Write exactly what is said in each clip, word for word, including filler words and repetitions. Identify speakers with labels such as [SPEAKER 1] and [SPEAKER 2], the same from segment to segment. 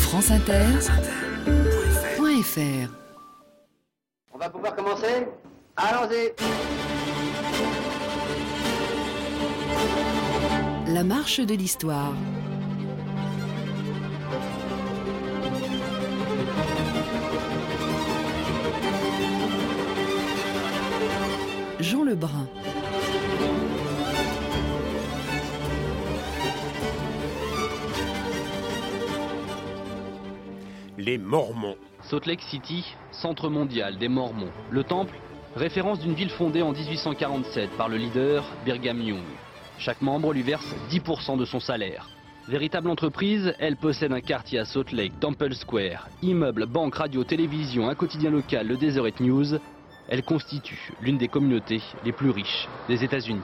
[SPEAKER 1] France Inter, point F R.
[SPEAKER 2] On va pouvoir commencer ? Allons-y !
[SPEAKER 1] La marche de l'histoire. Jean Lebrun.
[SPEAKER 3] Les Mormons.
[SPEAKER 4] Salt Lake City, centre mondial des Mormons. Le temple, référence d'une ville fondée en dix-huit cent quarante-sept par le leader Brigham Young. Chaque membre lui verse dix pour cent de son salaire. Véritable entreprise, elle possède un quartier à Salt Lake, Temple Square, immeuble, banque, radio, télévision, un quotidien local, le Deseret News. Elle constitue l'une des communautés les plus riches des États-Unis.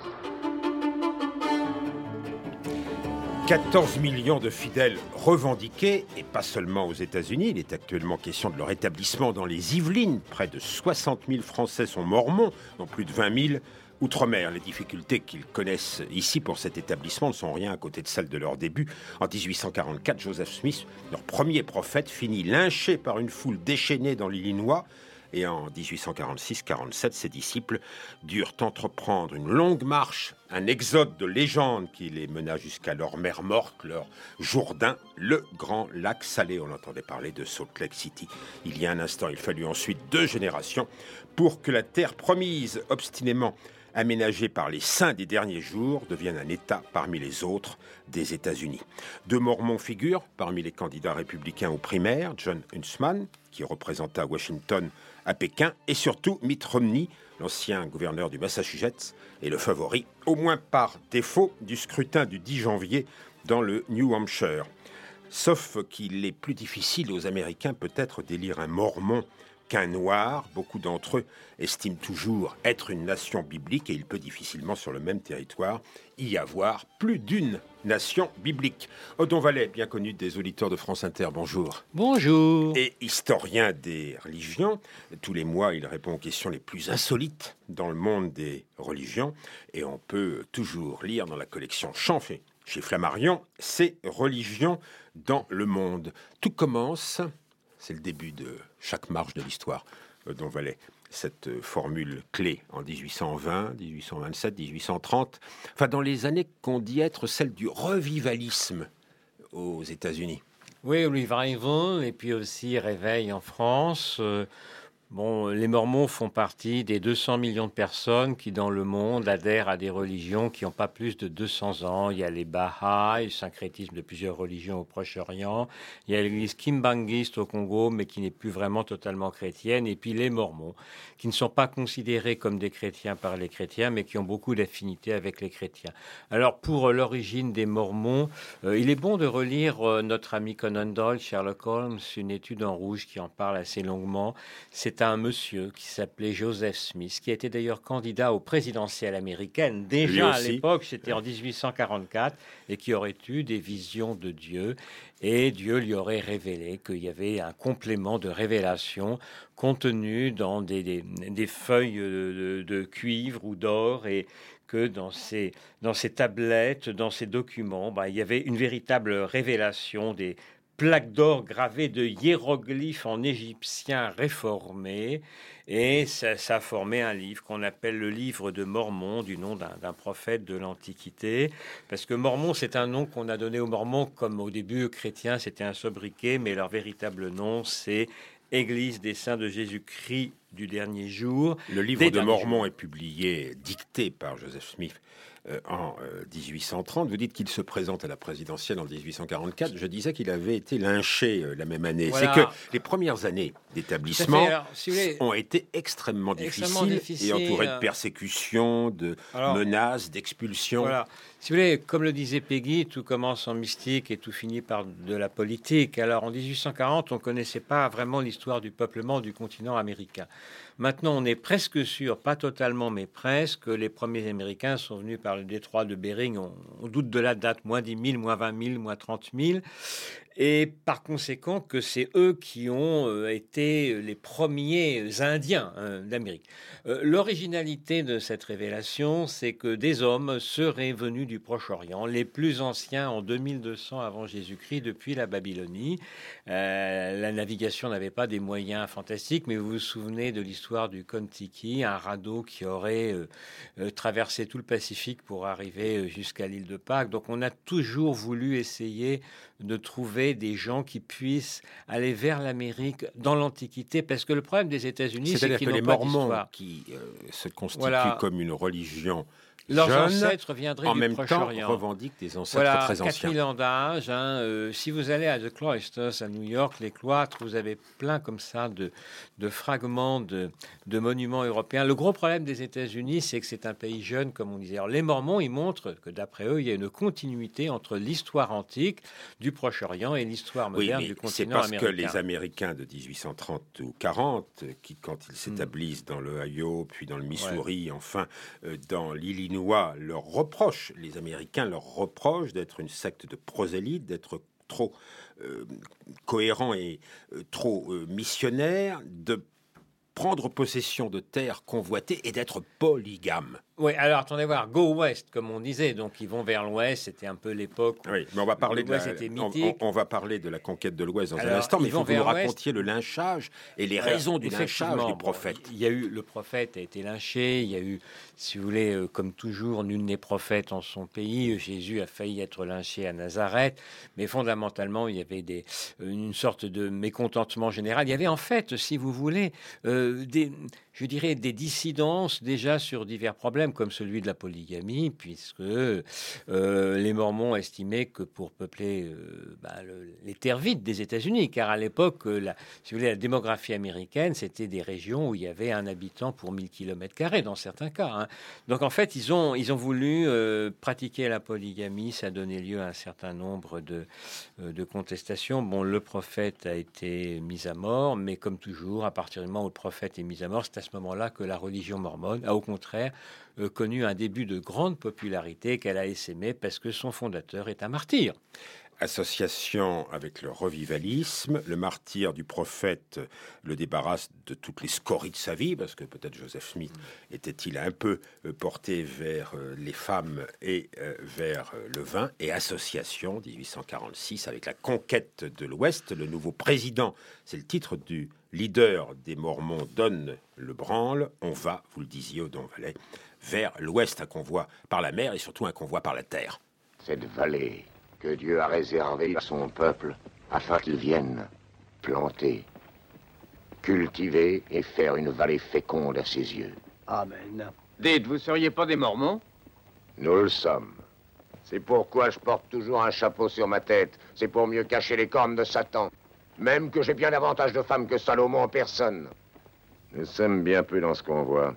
[SPEAKER 3] quatorze millions de fidèles revendiqués, et pas seulement aux États-Unis. Il est actuellement question de leur établissement dans les Yvelines. Près de soixante mille Français sont mormons, dont plus de vingt mille outre-mer. Les difficultés qu'ils connaissent ici pour cet établissement ne sont rien à côté de celles de leur début. En dix-huit cent quarante-quatre, Joseph Smith, leur premier prophète, finit lynché par une foule déchaînée dans l'Illinois. Et en dix-huit cent quarante-six quarante-sept, ses disciples durent entreprendre une longue marche, un exode de légende qui les mena jusqu'à leur mer morte, leur Jourdain, le grand lac salé. On entendait parler de Salt Lake City il y a un instant. Il fallut ensuite deux générations pour que la terre promise, obstinément aménagée par les saints des derniers jours, devienne un État parmi les autres des États-Unis. Deux Mormons figurent parmi les candidats républicains aux primaires, John Huntsman, qui représenta Washington à Pékin, et surtout Mitt Romney, l'ancien gouverneur du Massachusetts, et le favori, au moins par défaut, du scrutin du dix janvier dans le New Hampshire. Sauf qu'il est plus difficile aux Américains peut-être d'élire un Mormon qu'un noir. Beaucoup d'entre eux estiment toujours être une nation biblique et il peut difficilement sur le même territoire y avoir plus d'une nation biblique. Odon Vallet, bien connu des auditeurs de France Inter, bonjour.
[SPEAKER 5] Bonjour.
[SPEAKER 3] Et historien des religions, tous les mois il répond aux questions les plus insolites dans le monde des religions et on peut toujours lire dans la collection Champ chez Flammarion, ces religions dans le monde. Tout commence... C'est le début de chaque marche de l'histoire dont valait cette formule clé en dix-huit cent vingt, dix-huit cent vingt-sept, dix-huit cent trente. Enfin, dans les années qu'on dit être celles du revivalisme aux États-Unis.
[SPEAKER 5] Oui, revival et puis aussi réveil en France. Euh, bon, les Mormons font partie des deux cents millions de personnes qui, dans le monde, adhèrent à des religions qui n'ont pas plus de deux cents ans. Il y a les Baha'is, le syncrétisme de plusieurs religions au Proche-Orient. Il y a l'église kimbangiste au Congo, mais qui n'est plus vraiment totalement chrétienne. Et puis les Mormons, qui ne sont pas considérés comme des chrétiens par les chrétiens, mais qui ont beaucoup d'affinités avec les chrétiens. Alors, pour euh, l'origine des Mormons, euh, il est bon de relire euh, notre ami Conan Doyle, Sherlock Holmes, une étude en rouge qui en parle assez longuement. C'est un monsieur qui s'appelait Joseph Smith, qui était d'ailleurs candidat aux présidentielles américaines, déjà à l'époque, c'était en dix-huit cent quarante-quatre, et qui aurait eu des visions de Dieu. Et Dieu lui aurait révélé qu'il y avait un complément de révélation contenu dans des, des, des feuilles de, de cuivre ou d'or, et que dans ces, dans ces tablettes, dans ces documents, bah, il y avait une véritable révélation des plaques d'or gravées de hiéroglyphes en égyptien réformé, et ça, ça a formé un livre qu'on appelle le livre de Mormon, du nom d'un, d'un prophète de l'Antiquité, parce que Mormon, c'est un nom qu'on a donné aux Mormons, comme au début chrétiens, c'était un sobriquet, mais leur véritable nom, c'est Église des Saints de Jésus-Christ du dernier jour.
[SPEAKER 3] Le livre de Mormon est publié, dicté par Joseph Smith euh, en euh, dix-huit cent trente. Vous dites qu'il se présente à la présidentielle en dix-huit cent quarante-quatre. Je disais qu'il avait été lynché euh, la même année. Voilà. C'est que les premières années d'établissement Alors, si voulez, ont été extrêmement, extrêmement difficiles, difficile, et entourées de persécutions, de Alors, menaces, d'expulsions.
[SPEAKER 5] Voilà. Si vous voulez, comme le disait Peggy, tout commence en mystique et tout finit par de la politique. Alors en dix-huit cent quarante, on ne connaissait pas vraiment l'histoire du peuplement du continent américain. Maintenant, on est presque sûr, pas totalement, mais presque, que les premiers Américains sont venus par le détroit de Bering. On, on doute de la date, moins dix mille, moins vingt mille, moins trente mille. Et par conséquent que c'est eux qui ont euh, été les premiers Indiens hein, d'Amérique. Euh, l'originalité de cette révélation, c'est que des hommes seraient venus du Proche-Orient, les plus anciens en deux mille deux cents avant Jésus-Christ, depuis la Babylonie. Euh, la navigation n'avait pas des moyens fantastiques, mais vous vous souvenez de l'histoire du Kon-Tiki, un radeau qui aurait euh, euh, traversé tout le Pacifique pour arriver jusqu'à l'île de Pâques. Donc on a toujours voulu essayer de trouver des gens qui puissent aller vers l'Amérique dans l'Antiquité, parce que le problème des États-Unis, c'est qu'ils
[SPEAKER 3] que
[SPEAKER 5] n'ont
[SPEAKER 3] les
[SPEAKER 5] pas
[SPEAKER 3] Mormons,
[SPEAKER 5] d'histoire.
[SPEAKER 3] qui euh, se constituent
[SPEAKER 5] Voilà.
[SPEAKER 3] comme une religion
[SPEAKER 5] Leurs
[SPEAKER 3] jeune,
[SPEAKER 5] ancêtres viendraient
[SPEAKER 3] en
[SPEAKER 5] du
[SPEAKER 3] même temps
[SPEAKER 5] Proche-Orient.
[SPEAKER 3] revendiquent des ancêtres
[SPEAKER 5] Voilà,
[SPEAKER 3] très
[SPEAKER 5] quatre
[SPEAKER 3] anciens.
[SPEAKER 5] mille ans d'âge. Hein, euh, si vous allez à The Cloisters, à New York, les cloîtres, vous avez plein comme ça de, de fragments de, de monuments européens. Le gros problème des États-Unis, c'est que c'est un pays jeune, comme on disait. Alors, les Mormons, ils montrent que d'après eux, il y a une continuité entre l'histoire antique du Proche-Orient et l'histoire moderne
[SPEAKER 3] oui,
[SPEAKER 5] du
[SPEAKER 3] mais
[SPEAKER 5] continent
[SPEAKER 3] c'est parce
[SPEAKER 5] américain.
[SPEAKER 3] que les Américains de dix-huit cent trente ou quarante, qui, quand ils s'établissent dans l'Ohio, puis dans le Missouri, ouais. enfin euh, dans l'Illinois, leur reprochent, les Américains leur reprochent d'être une secte de prosélytes, d'être trop euh, cohérents et euh, trop euh, missionnaires, de prendre possession de terres convoitées et d'être polygames.
[SPEAKER 5] Oui, alors attendez voir, go west, comme on disait, donc ils vont vers l'ouest, c'était un peu l'époque où
[SPEAKER 3] oui, mais on va parler de la, on, on, on va parler de la conquête de l'ouest dans alors, un instant, mais il faut que vous nous racontiez le lynchage et les alors, raisons du lynchage du prophète.
[SPEAKER 5] Bon, il y a eu, le prophète a été lynché, il y a eu, si vous voulez, euh, comme toujours, nul n'est prophète en son pays, Jésus a failli être lynché à Nazareth, mais fondamentalement, il y avait des, une sorte de mécontentement général. Il y avait en fait, si vous voulez, euh, des, je dirais, des dissidences déjà sur divers problèmes, comme celui de la polygamie, puisque euh, les Mormons estimaient que pour peupler euh, bah, le, les terres vides des États-Unis, car à l'époque, la, si vous voulez, la démographie américaine, c'était des régions où il y avait un habitant pour mille kilomètres carrés, dans certains cas. Hein. Donc en fait, ils ont, ils ont voulu euh, pratiquer la polygamie, ça a donné lieu à un certain nombre de, euh, de contestations. Bon, le prophète a été mis à mort, mais comme toujours, à partir du moment où le prophète est mis à mort, c'est à ce moment-là que la religion mormone a au contraire Euh, connu un début de grande popularité qu'elle a essaimé parce que son fondateur est un martyr.
[SPEAKER 3] Association avec le revivalisme, le martyr du prophète le débarrasse de toutes les scories de sa vie, parce que peut-être Joseph Smith mmh. était-il un peu porté vers les femmes et vers le vin, et association, dix-huit cent quarante-six, avec la conquête de l'Ouest, le nouveau président, c'est le titre du leader des Mormons, donne le branle, on va, vous le disiez au Don Valais, vers l'Ouest, un convoi par la mer et surtout un convoi par la terre.
[SPEAKER 6] Cette vallée que Dieu a réservée à son peuple afin qu'il vienne planter, cultiver et faire une vallée féconde à ses yeux.
[SPEAKER 2] Amen.
[SPEAKER 7] Dites, vous seriez pas des Mormons?
[SPEAKER 6] Nous le sommes. C'est pourquoi je porte toujours un chapeau sur ma tête. C'est pour mieux cacher les cornes de Satan. Même que j'ai bien davantage de femmes que Salomon en personne. Nous sommes bien peu dans ce convoi.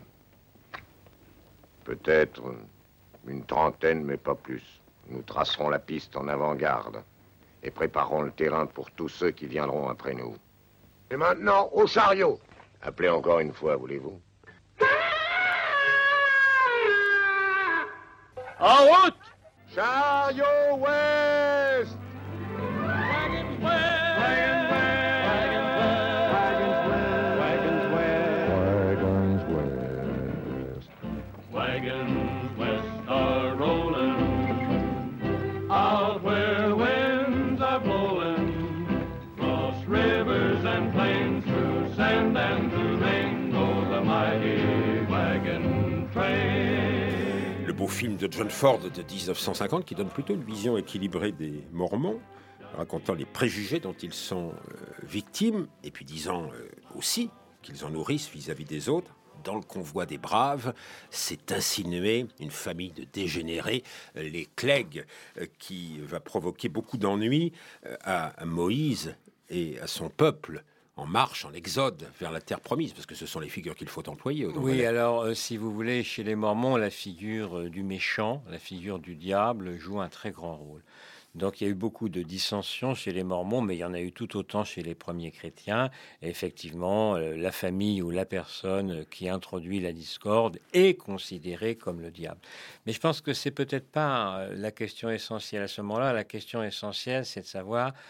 [SPEAKER 6] Peut-être une trentaine, mais pas plus. Nous tracerons la piste en avant-garde et préparerons le terrain pour tous ceux qui viendront après nous. Et maintenant, au chariot! Appelez encore une fois, voulez-vous?
[SPEAKER 7] En route!
[SPEAKER 6] Chariot ouest!
[SPEAKER 7] Wagons west! Wagons west! Wagons west! Wagons west are rolling out where winds are blowing, cross rivers and plains, through sand and through rain, go the mighty wagon train.
[SPEAKER 3] Le beau film de John Ford de dix-neuf cent cinquante qui donne plutôt une vision équilibrée des Mormons, racontant les préjugés dont ils sont euh, victimes, et puis disant euh, aussi qu'ils en nourrissent vis-à-vis des autres. Dans le convoi des braves, s'est insinué une famille de dégénérés, les Clegg, euh, qui va provoquer beaucoup d'ennuis euh, à, à Moïse et à son peuple en marche, en exode vers la terre promise, parce que ce sont les figures qu'il faut employer.
[SPEAKER 5] Oui, Valais. alors, euh, si vous voulez, chez les Mormons, la figure euh, du méchant, la figure du diable joue un très grand rôle. Donc, il y a eu beaucoup de dissensions chez les Mormons, mais il y en a eu tout autant chez les premiers chrétiens. Et effectivement, euh, la famille ou la personne qui introduit la discorde est considérée comme le diable. Mais je pense que c'est peut-être pas euh, la question essentielle à ce moment-là. La question essentielle, c'est de savoir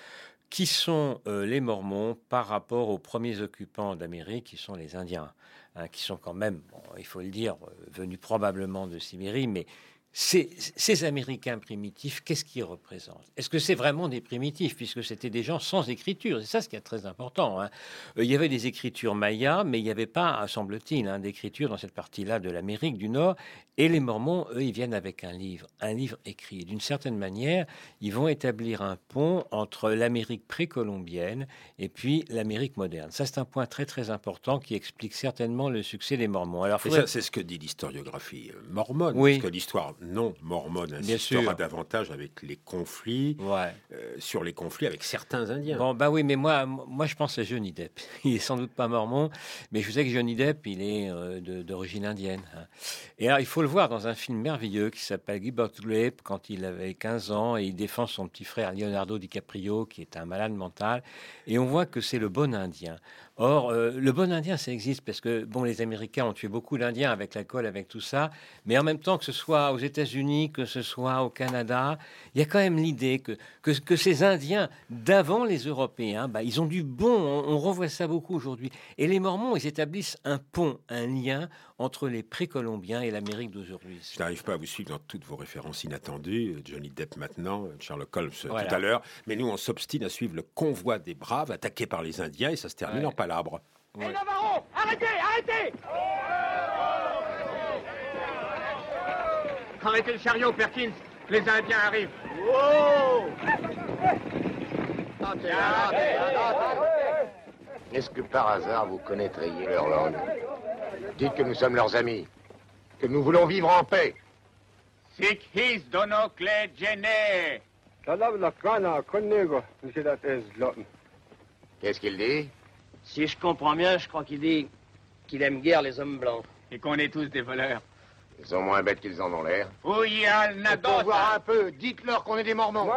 [SPEAKER 5] qui sont euh, les Mormons par rapport aux premiers occupants d'Amérique, qui sont les Indiens, hein, qui sont quand même, bon, il faut le dire, euh, venus probablement de Sibérie, mais Ces, ces Américains primitifs, qu'est-ce qu'ils représentent? Est-ce que c'est vraiment des primitifs, puisque c'était des gens sans écriture? C'est ça ce qui est très important. Hein. Euh, il y avait des écritures mayas, mais il n'y avait pas, semble-t-il, hein, d'écriture dans cette partie-là de l'Amérique du Nord. Et les Mormons, eux, ils viennent avec un livre, un livre écrit. D'une certaine manière, ils vont établir un pont entre l'Amérique précolombienne et puis l'Amérique moderne. Ça, c'est un point très, très important qui explique certainement le succès des Mormons. Alors,
[SPEAKER 3] faudrait... ça, c'est ce que dit l'historiographie mormone,
[SPEAKER 5] oui.
[SPEAKER 3] Parce que l'histoire non mormone insistera davantage avec les conflits,
[SPEAKER 5] ouais.
[SPEAKER 3] euh, sur les conflits avec certains Indiens.
[SPEAKER 5] Bon, bah oui, mais moi, moi, je pense à Johnny Depp. Il est sans doute pas mormon, mais je sais que Johnny Depp, il est euh, de, d'origine indienne. Hein. Et alors, il faut le voir dans un film merveilleux qui s'appelle Gilbert Grape, quand il avait quinze ans, et il défend son petit frère Leonardo DiCaprio, qui est un malade mental, et on voit que c'est le bon Indien. Or, euh, le bon Indien, ça existe parce que, bon, les Américains ont tué beaucoup d'Indiens avec l'alcool, avec tout ça, mais en même temps, que ce soit aux États-Unis, que ce soit au Canada, il y a quand même l'idée que, que, que ces Indiens, d'avant les Européens, bah, ils ont du bon, on, on revoit ça beaucoup aujourd'hui. Et les Mormons, ils établissent un pont, un lien entre les précolombiens et l'Amérique d'aujourd'hui.
[SPEAKER 3] Je n'arrive pas à vous suivre dans toutes vos références inattendues, Johnny Depp maintenant, Sherlock Holmes
[SPEAKER 5] voilà.
[SPEAKER 3] tout à l'heure, mais nous, on s'obstine à suivre le convoi des Braves attaqué par les Indiens et ça se termine ouais. en palabre.
[SPEAKER 8] Ouais. Hé, Navarro, arrêtez, arrêtez!
[SPEAKER 2] Arrêtez le chariot, Perkins, les Indiens arrivent.
[SPEAKER 8] Wow!
[SPEAKER 6] Est-ce que par hasard vous connaîtriez leur langue? Dites que nous sommes leurs amis, que nous voulons vivre en paix.
[SPEAKER 8] Sikhis donokle jene.
[SPEAKER 6] Qu'est-ce qu'il dit?
[SPEAKER 9] Si je comprends bien, je crois qu'il dit qu'il aime guère les hommes blancs.
[SPEAKER 2] Et qu'on est tous des voleurs.
[SPEAKER 6] Ils sont moins bêtes qu'ils en ont l'air.
[SPEAKER 8] Oui, al
[SPEAKER 6] Pour voir un peu, dites-leur qu'on est des Mormons.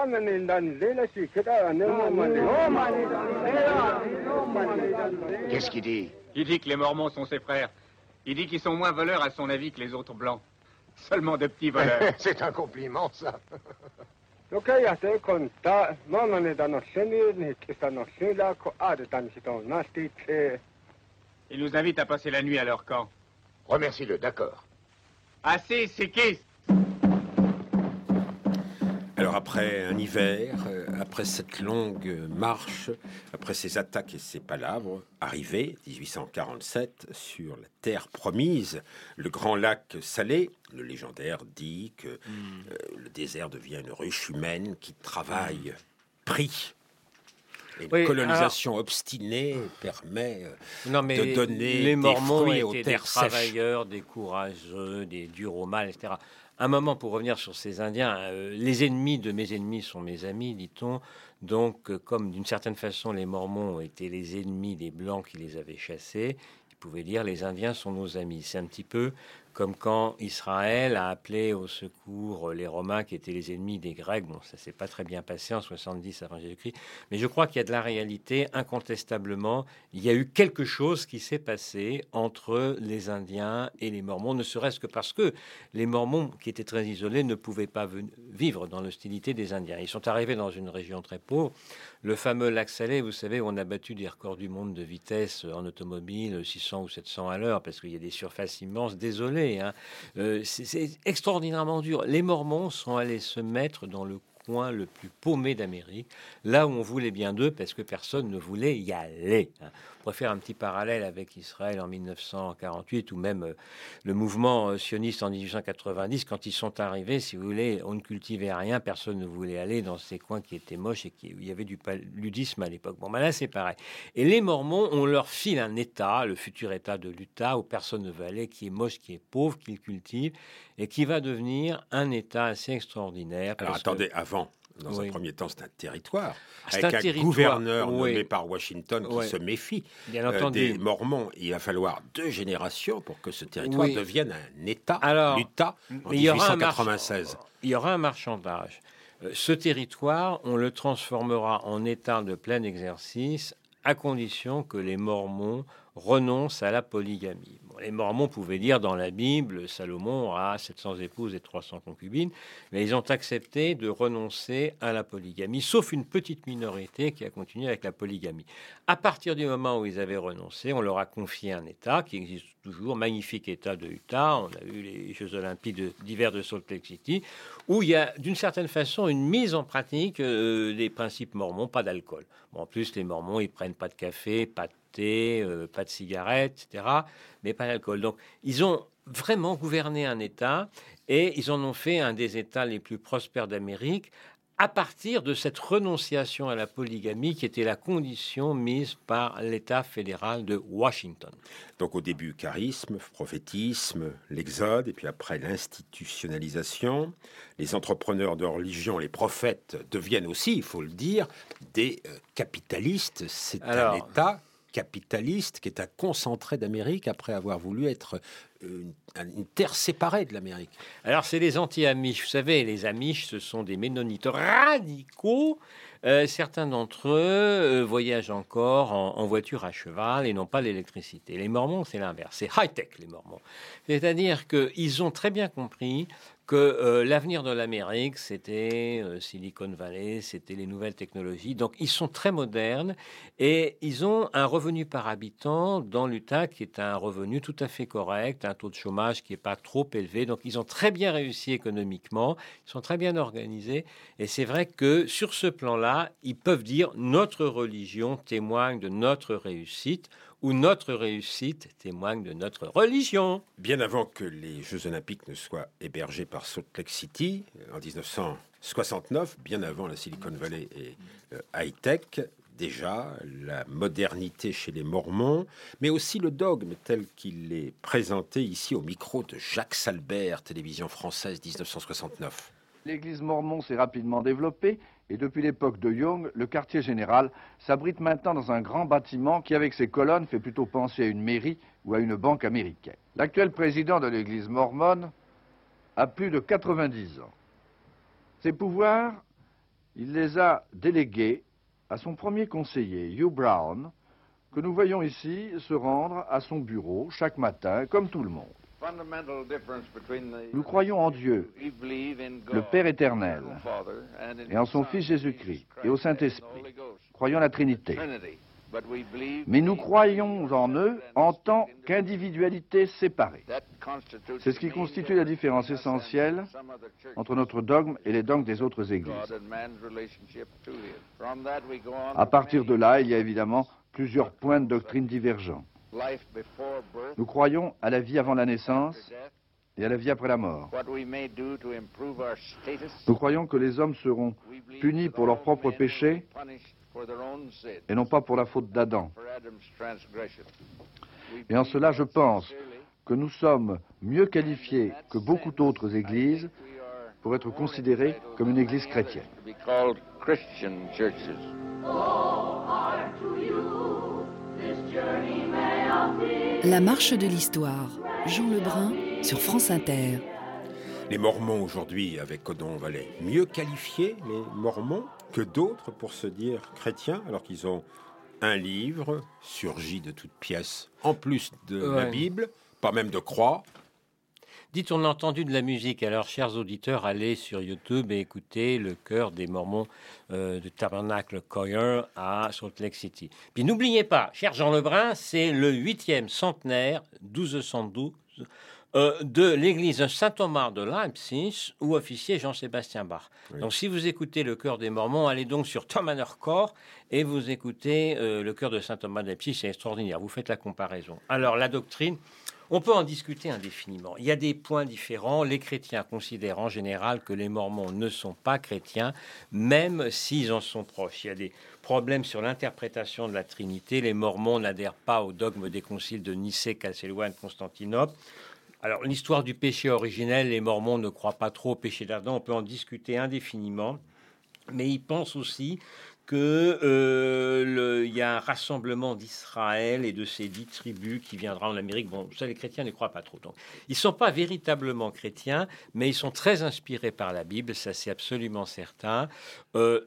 [SPEAKER 6] Qu'est-ce qu'il dit?
[SPEAKER 2] Il dit que les Mormons sont ses frères. Il dit qu'ils sont moins voleurs à son avis que les autres blancs. Seulement de petits voleurs.
[SPEAKER 6] C'est un compliment, ça.
[SPEAKER 2] Il nous invite à passer la nuit à leur camp.
[SPEAKER 6] Remercie-le, d'accord.
[SPEAKER 2] Assez, Sikhis!
[SPEAKER 3] Alors après un hiver, euh, après cette longue marche, après ces attaques et ces palabres, arrivé dix-huit cent quarante-sept sur la terre promise, le grand lac Salé, le légendaire dit que mm. euh, le désert devient une ruche humaine qui travaille, prie. Et oui, une colonisation alors, obstinée permet euh,
[SPEAKER 5] non, mais
[SPEAKER 3] de donner
[SPEAKER 5] les Mormons
[SPEAKER 3] des fruits
[SPEAKER 5] étaient
[SPEAKER 3] aux
[SPEAKER 5] des
[SPEAKER 3] terres
[SPEAKER 5] travailleurs, sèches. Des courageux, des durs au mal, et cetera. Un moment pour revenir sur ces Indiens, euh, les ennemis de mes ennemis sont mes amis, dit-on. Donc, euh, comme d'une certaine façon les Mormons étaient les ennemis des Blancs qui les avaient chassés, ils pouvaient dire les Indiens sont nos amis. C'est un petit peu comme quand Israël a appelé au secours les Romains qui étaient les ennemis des Grecs. Bon, ça s'est pas très bien passé en soixante-dix avant Jésus-Christ, mais je crois qu'il y a de la réalité, incontestablement. Il y a eu quelque chose qui s'est passé entre les Indiens et les Mormons, ne serait-ce que parce que les Mormons, qui étaient très isolés, ne pouvaient pas vivre dans l'hostilité des Indiens. Ils sont arrivés dans une région très pauvre. Le fameux lac Salé, vous savez, où on a battu des records du monde de vitesse en automobile, six cents ou sept cents à l'heure, parce qu'il y a des surfaces immenses. Désolé. Hein. Euh, c'est, c'est extraordinairement dur. Les Mormons sont allés se mettre dans le coin le plus paumé d'Amérique, là où on voulait bien d'eux, parce que personne ne voulait y aller. Hein. On pourrait faire un petit parallèle avec Israël en mille neuf cent quarante-huit, ou même euh, le mouvement euh, sioniste en dix-huit cent quatre-vingt-dix, quand ils sont arrivés, si vous voulez, on ne cultivait rien, personne ne voulait aller dans ces coins qui étaient moches et qui, où il y avait du paludisme à l'époque. Bon, ben là, c'est pareil. Et les Mormons, on leur file un État, le futur État de l'Utah, où personne ne veut aller, qui est moche, qui est pauvre, qu'ils cultivent, et qui va devenir un État assez extraordinaire.
[SPEAKER 3] Alors, attendez,
[SPEAKER 5] que...
[SPEAKER 3] avant... Dans oui. un premier temps, c'est un territoire,
[SPEAKER 5] c'est
[SPEAKER 3] avec un,
[SPEAKER 5] un territoire,
[SPEAKER 3] gouverneur
[SPEAKER 5] oui.
[SPEAKER 3] nommé par Washington qui
[SPEAKER 5] oui.
[SPEAKER 3] se méfie
[SPEAKER 5] Bien
[SPEAKER 3] euh,
[SPEAKER 5] entendu.
[SPEAKER 3] des Mormons. Il va falloir deux générations pour que ce territoire
[SPEAKER 5] oui.
[SPEAKER 3] devienne un État,
[SPEAKER 5] Alors,
[SPEAKER 3] l'Utah, en dix-huit cent quatre-vingt-seize.
[SPEAKER 5] Il y aura un marchandage. Euh, ce territoire, on le transformera en État de plein exercice à condition que les Mormons renoncent à la polygamie. Bon, les Mormons pouvaient dire dans la Bible, Salomon a sept cents épouses et trois cents concubines, mais ils ont accepté de renoncer à la polygamie, sauf une petite minorité qui a continué avec la polygamie. À partir du moment où ils avaient renoncé, on leur a confié un État qui existe toujours, magnifique État de Utah. On a eu les Jeux Olympiques de- d'hiver de Salt Lake City, où il y a d'une certaine façon une mise en pratique euh, des principes mormons, pas d'alcool. Bon, en plus, les Mormons, ils prennent pas de café, pas de thé, euh, pas de cigarettes, et cetera, mais pas d'alcool. Donc, ils ont vraiment gouverné un État et ils en ont fait un des États les plus prospères d'Amérique à partir de cette renonciation à la polygamie qui était la condition mise par l'État fédéral de Washington.
[SPEAKER 3] Donc au début, charisme, prophétisme, l'exode, et puis après l'institutionnalisation. Les entrepreneurs de religion, les prophètes, deviennent aussi, il faut le dire, des euh, capitalistes. C'est
[SPEAKER 5] Alors,
[SPEAKER 3] un État capitaliste qui est un concentré d'Amérique après avoir voulu être une, une terre séparée de l'Amérique.
[SPEAKER 5] Alors, c'est les anti-Amish. Vous savez, les Amish, ce sont des Ménonites radicaux. Euh, certains d'entre eux euh, voyagent encore en, en voiture à cheval et n'ont pas l'électricité. Les Mormons, c'est l'inverse. C'est high-tech, les Mormons. C'est-à-dire qu'ils ont très bien compris que euh, l'avenir de l'Amérique, c'était euh, Silicon Valley, c'était les nouvelles technologies. Donc, ils sont très modernes et ils ont un revenu par habitant dans l'Utah qui est un revenu tout à fait correct, un taux de chômage qui n'est pas trop élevé. Donc, ils ont très bien réussi économiquement, ils sont très bien organisés. Et c'est vrai que sur ce plan-là, ils peuvent dire notre religion témoigne de notre réussite ou notre réussite témoigne de notre religion.
[SPEAKER 3] Bien avant que les Jeux Olympiques ne soient hébergés par Salt Lake City, en dix-neuf cent soixante-neuf, bien avant la Silicon Valley et euh, high-tech, déjà la modernité chez les Mormons, mais aussi le dogme tel qu'il est présenté ici au micro de Jacques Salbert, télévision française, dix-neuf cent soixante-neuf.
[SPEAKER 10] L'église mormon s'est rapidement développée et depuis l'époque de Young, le quartier général s'abrite maintenant dans un grand bâtiment qui, avec ses colonnes, fait plutôt penser à une mairie ou à une banque américaine. L'actuel président de l'église mormone a plus de quatre-vingt-dix ans. Ses pouvoirs, il les a délégués à son premier conseiller, Hugh Brown, que nous voyons ici se rendre à son bureau chaque matin, comme tout le monde. Nous croyons en Dieu, le Père éternel, et en son Fils Jésus-Christ, et au Saint-Esprit. Croyons à la Trinité. Mais nous croyons en eux en tant qu'individualité séparée. C'est ce qui constitue la différence essentielle entre notre dogme et les dogmes des autres églises. À partir de là, il y a évidemment plusieurs points de doctrine divergents. Nous croyons à la vie avant la naissance et à la vie après la mort. Nous croyons que les hommes seront punis pour leurs propres péchés et non pas pour la faute d'Adam. Et en cela, je pense que nous sommes mieux qualifiés que beaucoup d'autres églises pour être considérés comme une église chrétienne.
[SPEAKER 1] La marche de l'histoire. Jean Lebrun sur France Inter.
[SPEAKER 3] Les Mormons aujourd'hui, avec Codon Valley, mieux qualifiés, les Mormons, que d'autres pour se dire chrétiens, alors qu'ils ont un livre surgi de toutes pièces, en plus de
[SPEAKER 5] Ouais.
[SPEAKER 3] la Bible, pas même de croix.
[SPEAKER 5] Dites, on a entendu de la musique. Alors, chers auditeurs, allez sur YouTube et écoutez le chœur des Mormons euh, de Tabernacle Choir à Salt Lake City. Puis n'oubliez pas, cher Jean Lebrun, c'est le huitième centenaire, douze cent douze, euh, de l'église Saint-Thomas de Leipzig, où officiait Jean-Sébastien Bach.
[SPEAKER 3] Oui.
[SPEAKER 5] Donc, si vous écoutez le chœur des Mormons, allez donc sur Thomaner Chor et vous écoutez euh, le chœur de Saint-Thomas de Leipzig. C'est extraordinaire. Vous faites la comparaison. Alors, la doctrine... On peut en discuter indéfiniment. Il y a des points différents. Les chrétiens considèrent en général que les Mormons ne sont pas chrétiens, même s'ils en sont proches. Il y a des problèmes sur l'interprétation de la Trinité. Les Mormons n'adhèrent pas au dogme des conciles de Nicée, Chalcédoine, Constantinople. Alors, l'histoire du péché originel, les Mormons ne croient pas trop au péché d'Adam. On peut en discuter indéfiniment. Mais ils pensent aussi qu'il euh, y a un rassemblement d'Israël et de ces dix tribus qui viendra en Amérique. Bon, ça, les chrétiens ne croient pas trop. Donc, ils ne sont pas véritablement chrétiens, mais ils sont très inspirés par la Bible, ça c'est absolument certain. Euh,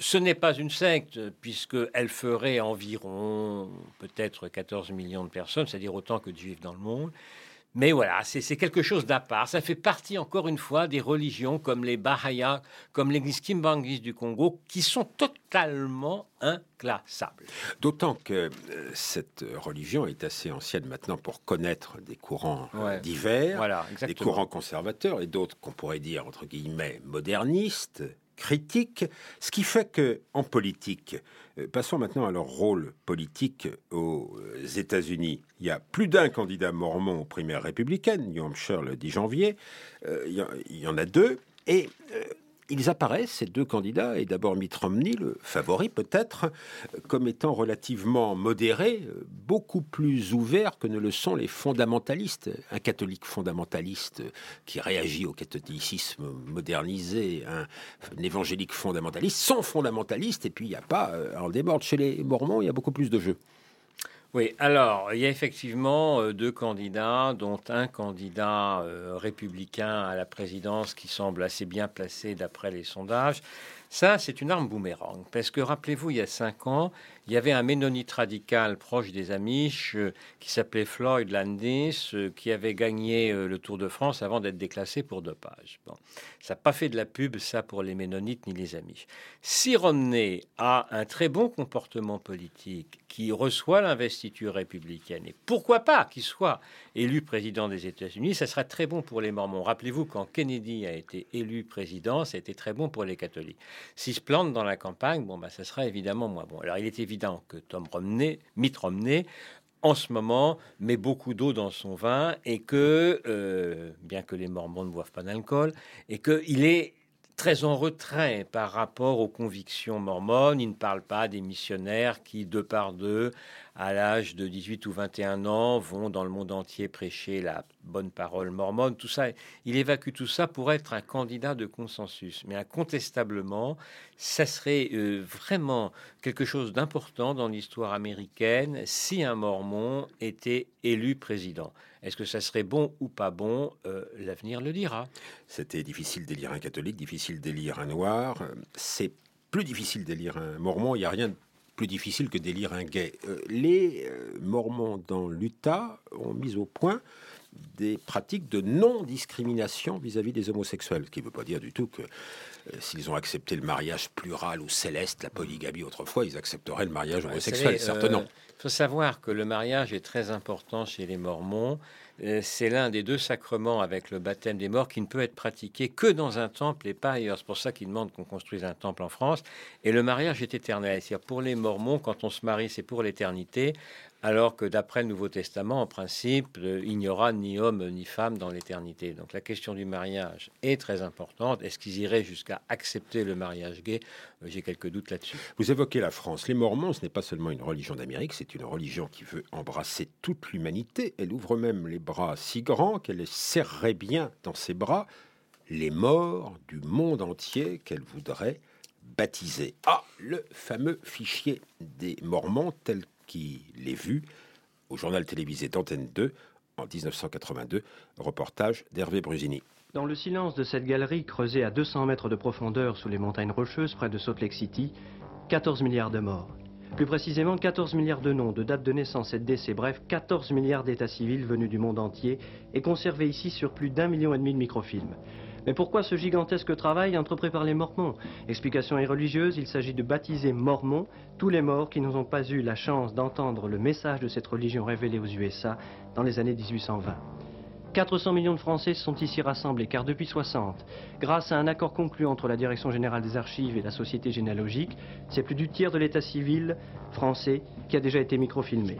[SPEAKER 5] ce n'est pas une secte, puisqu'elle ferait environ peut-être quatorze millions de personnes, c'est-à-dire autant que de juifs dans le monde. Mais voilà, c'est, c'est quelque chose d'à part. Ça fait partie, encore une fois, des religions comme les Baha'is, comme l'église Kimbangis du Congo, qui sont totalement inclassables.
[SPEAKER 3] D'autant que euh, cette religion est assez ancienne maintenant pour connaître des courants
[SPEAKER 5] Ouais.
[SPEAKER 3] euh, divers,
[SPEAKER 5] Voilà,
[SPEAKER 3] des
[SPEAKER 5] exactement.
[SPEAKER 3] courants conservateurs et d'autres qu'on pourrait dire, entre guillemets, modernistes, critiques. Ce qui fait que, en politique, euh, passons maintenant à leur rôle politique aux euh, États-Unis. Il y a plus d'un candidat mormon aux primaires républicaines, New Hampshire le dix janvier. Euh, il, y a, il y en a deux. Et euh, ils apparaissent, ces deux candidats, et d'abord Mitt Romney, le favori peut-être, euh, comme étant relativement modéré, euh, beaucoup plus ouvert que ne le sont les fondamentalistes. Un catholique fondamentaliste euh, qui réagit au catholicisme modernisé, un, un évangélique fondamentaliste sont fondamentalistes, et puis il n'y a pas, euh, en déborde chez les Mormons, il y a beaucoup plus de jeux.
[SPEAKER 5] Oui, alors, il y a effectivement euh, deux candidats, dont un candidat euh, républicain à la présidence qui semble assez bien placé d'après les sondages. Ça, c'est une arme boomerang, parce que rappelez-vous, il y a cinq ans, il y avait un ménonite radical proche des Amish euh, qui s'appelait Floyd Landis, euh, qui avait gagné euh, le Tour de France avant d'être déclassé pour dopage. Bon, ça n'a pas fait de la pub, ça, pour les ménonites ni les Amish. Si Romney a un très bon comportement politique, qui reçoit l'investiture républicaine, et pourquoi pas qu'il soit élu président des États-Unis, ça sera très bon pour les Mormons. Rappelez-vous, quand Kennedy a été élu président, ça a été très bon pour les catholiques. S'il se plante dans la campagne, bon, bah, ça sera évidemment moins bon. Alors, il est évident que Tom Romney, Mitt Romney, en ce moment, met beaucoup d'eau dans son vin et que, euh, bien que les Mormons ne boivent pas d'alcool, et qu'il est très en retrait par rapport aux convictions mormones. Il ne parle pas des missionnaires qui, deux par deux, à l'âge de dix-huit ou vingt et un ans, vont dans le monde entier prêcher la bonne parole mormone. Tout ça, il évacue tout ça pour être un candidat de consensus. Mais incontestablement, ça serait euh, vraiment quelque chose d'important dans l'histoire américaine si un mormon était élu président. Est-ce que ça serait bon ou pas bon? euh, L'avenir le dira.
[SPEAKER 3] C'était difficile d'élire un catholique, difficile d'élire un noir. C'est plus difficile d'élire un mormon. Il n'y a rien de plus difficile que d'élire un gay. Euh, les euh, mormons dans l'Utah ont mis au point des pratiques de non-discrimination vis-à-vis des homosexuels, ce qui ne veut pas dire du tout que euh, s'ils ont accepté le mariage plural ou céleste, la polygamie autrefois, ils accepteraient le mariage homosexuel, certes non.
[SPEAKER 5] Il faut savoir que le mariage est très important chez les Mormons. Euh, c'est l'un des deux sacrements avec le baptême des morts qui ne peut être pratiqué que dans un temple et pas ailleurs. C'est pour ça qu'ils demandent qu'on construise un temple en France. Et le mariage est éternel. C'est-à-dire pour les Mormons, quand on se marie, c'est pour l'éternité. Alors que d'après le Nouveau Testament, en principe, euh, il n'y aura ni homme ni femme dans l'éternité. Donc la question du mariage est très importante. Est-ce qu'ils iraient jusqu'à accepter le mariage gay? euh, J'ai quelques doutes là-dessus.
[SPEAKER 3] Vous évoquez la France. Les Mormons, ce n'est pas seulement une religion d'Amérique, c'est une religion qui veut embrasser toute l'humanité. Elle ouvre même les bras si grands qu'elle serrerait bien dans ses bras les morts du monde entier qu'elle voudrait baptiser. Ah, le fameux fichier des Mormons tel qu'il est vu au journal télévisé d'Antenne deux en dix-neuf cent quatre-vingt-deux, reportage d'Hervé Brusini.
[SPEAKER 11] Dans le silence de cette galerie creusée à deux cents mètres de profondeur sous les montagnes rocheuses près de Salt Lake City, quatorze milliards de morts. Plus précisément, quatorze milliards de noms, de dates de naissance et de décès, bref, quatorze milliards d'états civils venus du monde entier et conservés ici sur plus d'un million et demi de microfilms. Mais pourquoi ce gigantesque travail entrepris par les Mormons? Explication est religieuse, il s'agit de baptiser Mormons tous les morts qui n'ont pas eu la chance d'entendre le message de cette religion révélée aux U S A dans les années dix-huit cent vingt. quatre cents millions de Français sont ici rassemblés, car depuis soixante, grâce à un accord conclu entre la Direction générale des archives et la Société généalogique, c'est plus du tiers de l'état civil français qui a déjà été microfilmé.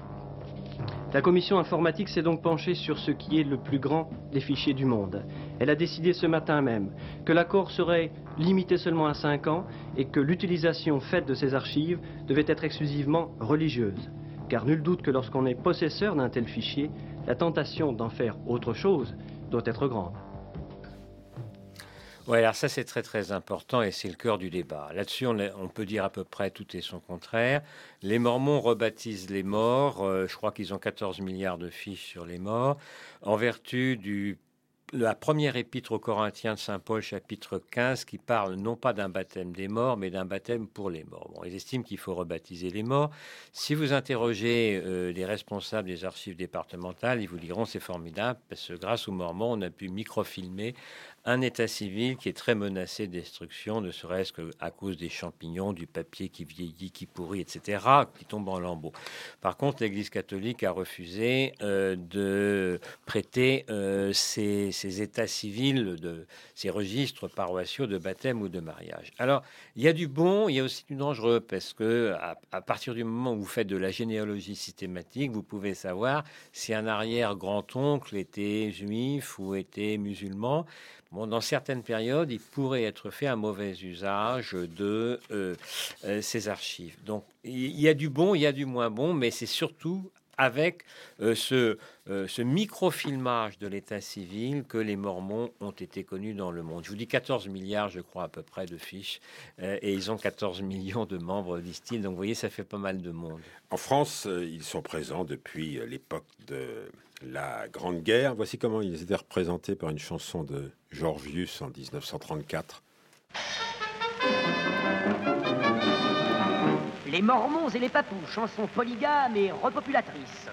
[SPEAKER 11] La commission informatique s'est donc penchée sur ce qui est le plus grand des fichiers du monde. Elle a décidé ce matin même que l'accord serait limité seulement à cinq ans et que l'utilisation faite de ces archives devait être exclusivement religieuse. Car nul doute que lorsqu'on est possesseur d'un tel fichier, la tentation d'en faire autre chose doit être grande.
[SPEAKER 5] Oui, alors ça c'est très très important et c'est le cœur du débat. Là-dessus, on, on peut dire à peu près tout et son contraire. Les Mormons rebaptisent les morts, euh, je crois qu'ils ont quatorze milliards de fiches sur les morts, en vertu du la première épître aux Corinthiens de saint Paul, chapitre quinze, qui parle non pas d'un baptême des morts, mais d'un baptême pour les morts. Bon, ils estiment qu'il faut rebaptiser les morts. Si vous interrogez euh, les responsables des archives départementales, ils vous diront c'est formidable, parce que grâce aux Mormons, on a pu microfilmer un état civil qui est très menacé de destruction, ne serait-ce qu'à cause des champignons, du papier qui vieillit, qui pourrit, et cetera, qui tombe en lambeaux. Par contre, l'Église catholique a refusé euh, de prêter euh, ces, ces états civils, de, ces registres paroissiaux de baptême ou de mariage. Alors, il y a du bon, il y a aussi du dangereux, parce que à, à partir du moment où vous faites de la généalogie systématique, vous pouvez savoir si un arrière-grand-oncle était juif ou était musulman. Bon, dans certaines périodes, il pourrait être fait un mauvais usage de euh, euh, ces archives. Donc, il y a du bon, il y a du moins bon, mais c'est surtout avec euh, ce, euh, ce microfilmage de l'état civil que les Mormons ont été connus dans le monde. Je vous dis quatorze milliards, je crois, à peu près, de fiches, euh, et ils ont quatorze millions de membres, disent-ils. Donc, vous voyez, ça fait pas mal de monde.
[SPEAKER 3] En France, euh, ils sont présents depuis euh, l'époque de la Grande Guerre. Voici comment ils étaient représentés par une chanson de Georgius en dix-neuf cent trente-quatre.
[SPEAKER 12] Les Mormons et les Papous, chanson polygame et repopulatrice.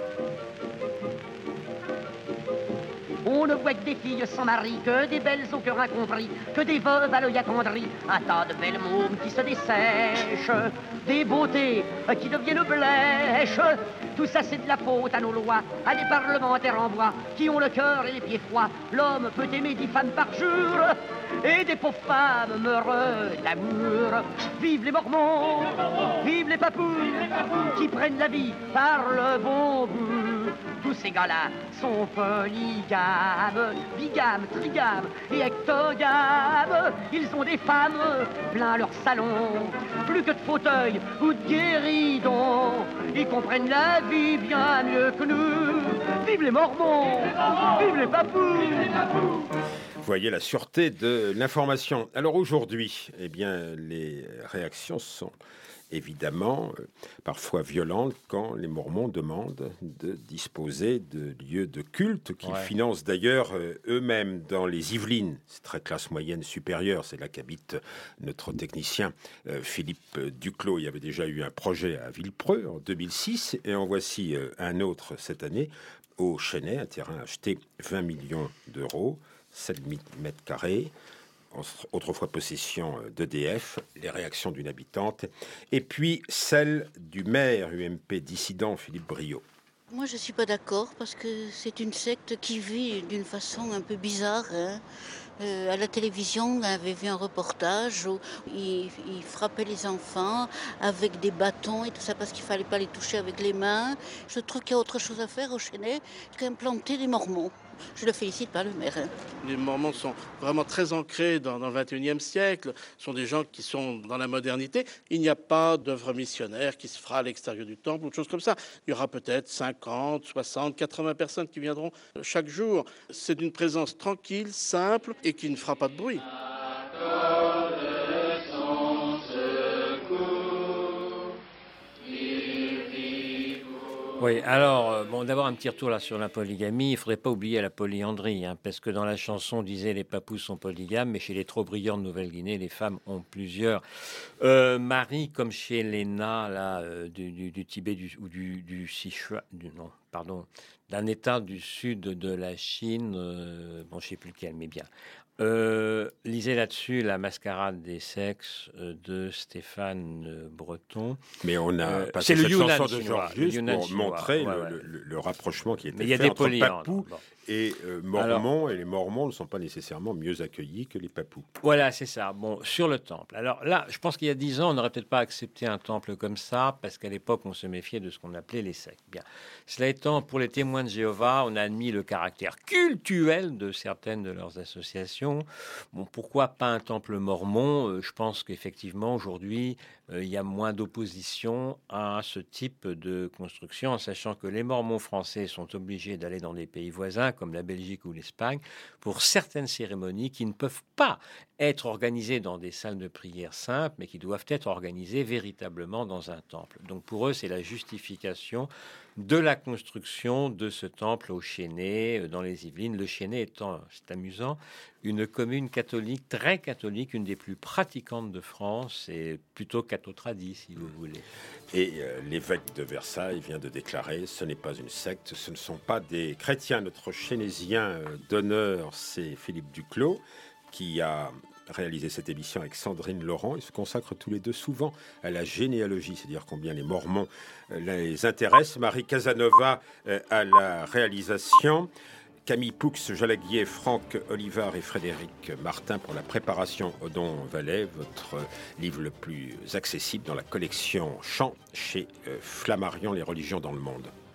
[SPEAKER 12] On ne voit que des filles sans mari, que des belles au cœur incompris, que des veuves à l'œil attendri, un tas de belles mômes qui se dessèchent, des beautés qui deviennent blêches. Tout ça c'est de la faute à nos lois, à des parlementaires en bois, qui ont le cœur et les pieds froids. L'homme peut aimer dix femmes par jour, et des pauvres femmes meurent d'amour. Vive les Mormons, vive les Papous, qui prennent la vie par le bon bout. Tous ces gars-là sont polygames, bigames, trigames et ectogames. Ils ont des femmes plein leur salon, plus que de fauteuils ou de guéridons. Ils comprennent la vie bien mieux que nous. Vive les Mormons, vive les Papous.
[SPEAKER 3] Vous voyez la sûreté de l'information. Alors aujourd'hui, eh bien, les réactions sont évidemment euh, parfois violentes quand les Mormons demandent de disposer de lieux de culte qu'ils ouais. financent d'ailleurs euh, eux-mêmes dans les Yvelines. C'est très classe moyenne supérieure, c'est là qu'habite notre technicien euh, Philippe Duclos. Il y avait déjà eu un projet à Villepreux en deux mille six et en voici euh, un autre cette année au Chênay, un terrain acheté vingt millions d'euros, sept mètres carrés. Autrefois possession d'E D F, les réactions d'une habitante, et puis celle du maire U M P dissident Philippe Briot.
[SPEAKER 13] Moi, je ne suis pas d'accord parce que c'est une secte qui vit d'une façon un peu bizarre. Hein. Euh, à la télévision, on avait vu un reportage où ils, ils frappaient les enfants avec des bâtons et tout ça parce qu'il ne fallait pas les toucher avec les mains. Je trouve qu'il y a autre chose à faire au Chênay qu'implanter des Mormons. Je le félicite pas, le maire. Hein.
[SPEAKER 14] Les Mormons sont vraiment très ancrés dans, dans le vingt et unième siècle. Ce sont des gens qui sont dans la modernité. Il n'y a pas d'œuvre missionnaire qui se fera à l'extérieur du temple ou de choses comme ça. Il y aura peut-être cinquante, soixante, quatre-vingts personnes qui viendront chaque jour. C'est une présence tranquille, simple et qui ne fera pas de bruit.
[SPEAKER 5] Oui, alors, bon, d'abord un petit retour là sur la polygamie. Il ne faudrait pas oublier la polyandrie, hein, parce que dans la chanson, on disait les papous sont polygames, mais chez les Trobriand de Nouvelle-Guinée, les femmes ont plusieurs euh, maris, comme chez les Na là, euh, du, du, du Tibet du, ou du, du Sichuan, du, non, pardon, d'un état du sud de la Chine, euh, bon, je ne sais plus lequel, mais bien. Euh, lisez là-dessus La mascarade des sexes euh, de Stéphane euh, Breton.
[SPEAKER 3] Mais on a
[SPEAKER 5] euh,
[SPEAKER 3] passé cette
[SPEAKER 5] Yunnan
[SPEAKER 3] chanson de
[SPEAKER 5] chinois,
[SPEAKER 3] Georges pour
[SPEAKER 5] chinois,
[SPEAKER 3] montrer
[SPEAKER 5] ouais,
[SPEAKER 3] le,
[SPEAKER 5] ouais.
[SPEAKER 3] Le, le rapprochement qui était
[SPEAKER 5] Mais
[SPEAKER 3] fait entre
[SPEAKER 5] polyandres,
[SPEAKER 3] Papous
[SPEAKER 5] bon.
[SPEAKER 3] et euh, Mormons. Alors, et les Mormons ne sont pas nécessairement mieux accueillis que les Papous.
[SPEAKER 5] Voilà, c'est ça. Bon, sur le temple. Alors là, je pense qu'il y a dix ans, on n'aurait peut-être pas accepté un temple comme ça, parce qu'à l'époque, on se méfiait de ce qu'on appelait les sectes. Bien. Cela étant, pour les témoins de Jéhovah, on a admis le caractère cultuel de certaines de leurs associations. Bon, pourquoi pas un temple mormon ? euh, Je pense qu'effectivement, aujourd'hui, euh, il y a moins d'opposition à ce type de construction, en sachant que les Mormons français sont obligés d'aller dans des pays voisins, comme la Belgique ou l'Espagne, pour certaines cérémonies qui ne peuvent pas être organisés dans des salles de prière simples, mais qui doivent être organisés véritablement dans un temple. Donc pour eux, c'est la justification de la construction de ce temple au Chesnay, dans les Yvelines. Le Chesnay étant, c'est amusant, une commune catholique, très catholique, une des plus pratiquantes de France, et plutôt catho-tradie, si vous voulez.
[SPEAKER 3] Et euh, l'évêque de Versailles vient de déclarer, ce n'est pas une secte, ce ne sont pas des chrétiens. Notre chénésien euh, d'honneur, c'est Philippe Duclos, qui a réalisé cette émission avec Sandrine Laurent. Ils se consacrent tous les deux souvent à la généalogie, c'est-à-dire combien les Mormons euh, les intéressent. Marie Casanova euh, à la réalisation, Camille Poux, Jalaguier, Franck Olivard et Frédéric Martin pour la préparation Odon Valais, votre livre le plus accessible dans la collection Chant chez euh, Flammarion, les religions dans le monde.